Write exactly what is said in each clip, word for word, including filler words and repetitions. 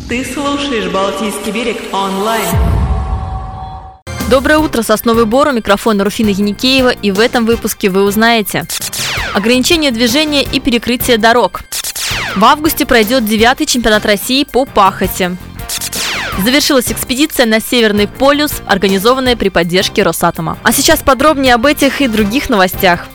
Ты слушаешь «Балтийский берег» онлайн. Доброе утро, Сосновый Бор, у микрофона Руфина Яникеева, и в этом выпуске вы узнаете: ограничение движения и перекрытие дорог. В августе пройдет девятый чемпионат России по пахоте. Завершилась экспедиция на Северный полюс, организованная при поддержке Росатома. А сейчас подробнее об этих и других новостях.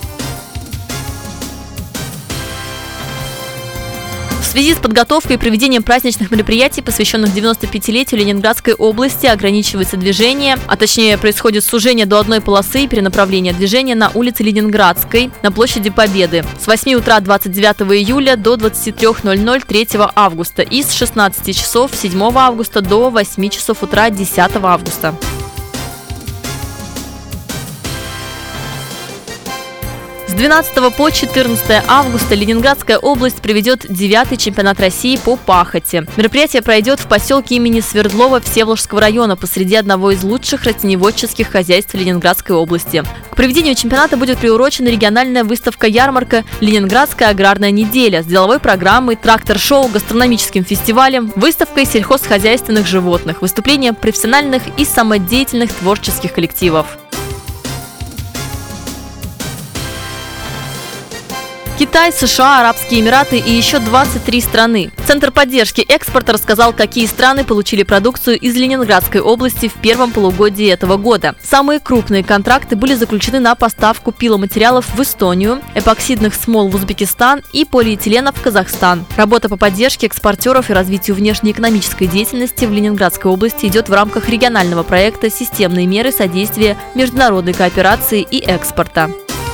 В связи с подготовкой и проведением праздничных мероприятий, посвященных девяносто пятилетию Ленинградской области, ограничивается движение, а точнее происходит сужение до одной полосы и перенаправление движения на улице Ленинградской на площади Победы с восьми утра двадцать девятого июля до двадцати трёх ноль-ноль третьего августа и с шестнадцати часов седьмого августа до восьми часов утра десятого августа. С двенадцатого по четырнадцатое августа Ленинградская область проведет девятый чемпионат России по пахоте. Мероприятие пройдет в поселке имени Свердлова Всеволожского района посреди одного из лучших растениеводческих хозяйств Ленинградской области. К проведению чемпионата будет приурочена региональная выставка-ярмарка «Ленинградская аграрная неделя» с деловой программой, трактор-шоу, гастрономическим фестивалем, выставкой сельхозхозяйственных животных, выступлением профессиональных и самодеятельных творческих коллективов. Китай, США, Арабские Эмираты и еще двадцать три страны. Центр поддержки экспорта рассказал, какие страны получили продукцию из Ленинградской области в первом полугодии этого года. Самые крупные контракты были заключены на поставку пиломатериалов в Эстонию, эпоксидных смол в Узбекистан и полиэтилена в Казахстан. Работа по поддержке экспортеров и развитию внешнеэкономической деятельности в Ленинградской области идет в рамках регионального проекта «Системные меры содействия международной кооперации и экспорта».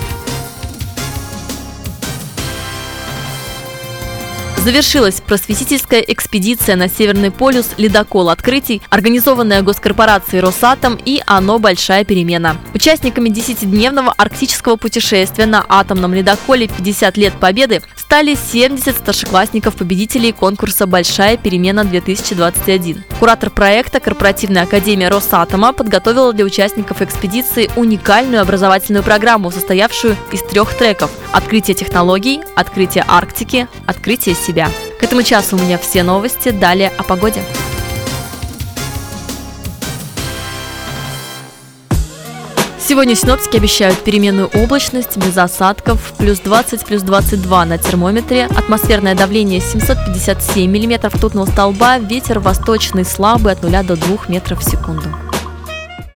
Завершилась просветительская экспедиция на Северный полюс «Ледокол открытий», организованная госкорпорацией «Росатом» и ОНО «Большая перемена». Участниками десятидневного арктического путешествия на атомном ледоколе «пятьдесят лет Победы» стали семьдесят старшеклассников-победителей конкурса «Большая перемена-две тысячи двадцать один». Куратор проекта, корпоративная академия Росатома, подготовила для участников экспедиции уникальную образовательную программу, состоявшую из трех треков: «Открытие технологий», «Открытие Арктики», «Открытие себя». К этому часу у меня все новости. Далее о погоде. Сегодня синоптики обещают переменную облачность, без осадков, плюс двадцать, плюс двадцать два на термометре, атмосферное давление семьсот пятьдесят семь миллиметров ртутного столба, ветер восточный слабый от нуля до двух метров в секунду.